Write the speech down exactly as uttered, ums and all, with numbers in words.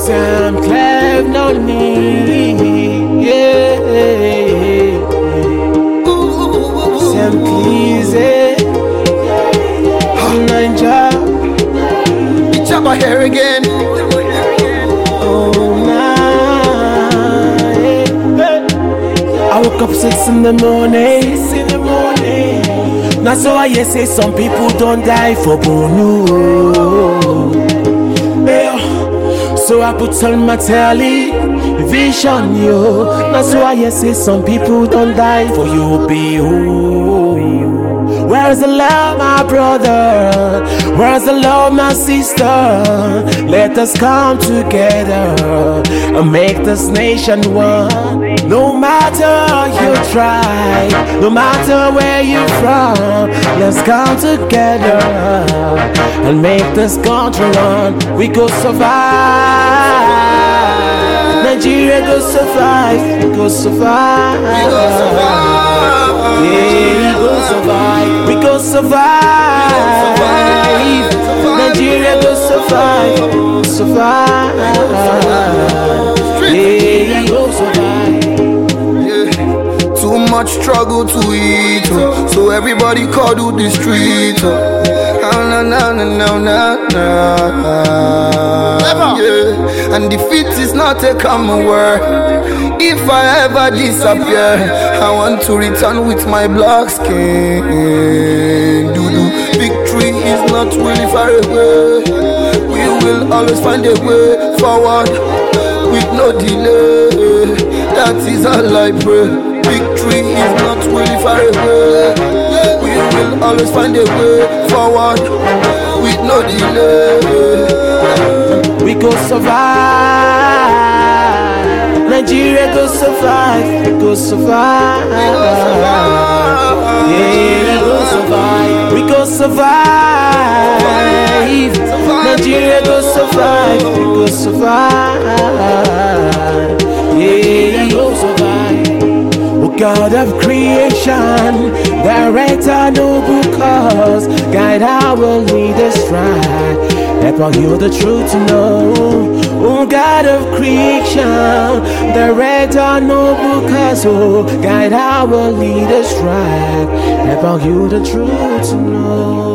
Sam Clef, no need. Yeah. Sam Cleese, Ninja. It's about here again. Oh, nah. I woke up six in the morning. Six in the morning. Now so I hear say some people don't die for Bono. So I put on my television, yo. That's why I say some people don't die for you, be who. Where's the love, my brother? Where's the love, my sister? Let us come together and make this nation one. No matter you try, no matter where you're from, let's come together and make this country one. We go survive. Nigeria go survive. We go survive. We go survive. Yeah, we go survive. We go survive. Nigeria go survive. Survive. Yeah, we go survive. Too much struggle to eat, oh. So everybody call to the street. Oh. Na na na na na na. Yeah. And defeat is not a common word. If I ever disappear, I want to return with my black skin. Doo-doo. Victory is not really far away. We will always find a way forward with no delay. That is all I pray. Victory is not really far away. We will always find a way forward with no delay. We go survive. Nigeria go survive. We go survive. Yeah, we go survive. We go survive. Nigeria go survive. We go survive. Yeah, we go survive. God of creation, direct our noble cause, guide our leaders right, help all you the truth to know. Oh God of creation, direct our noble cause, oh guide our leaders right, help all you the truth to know.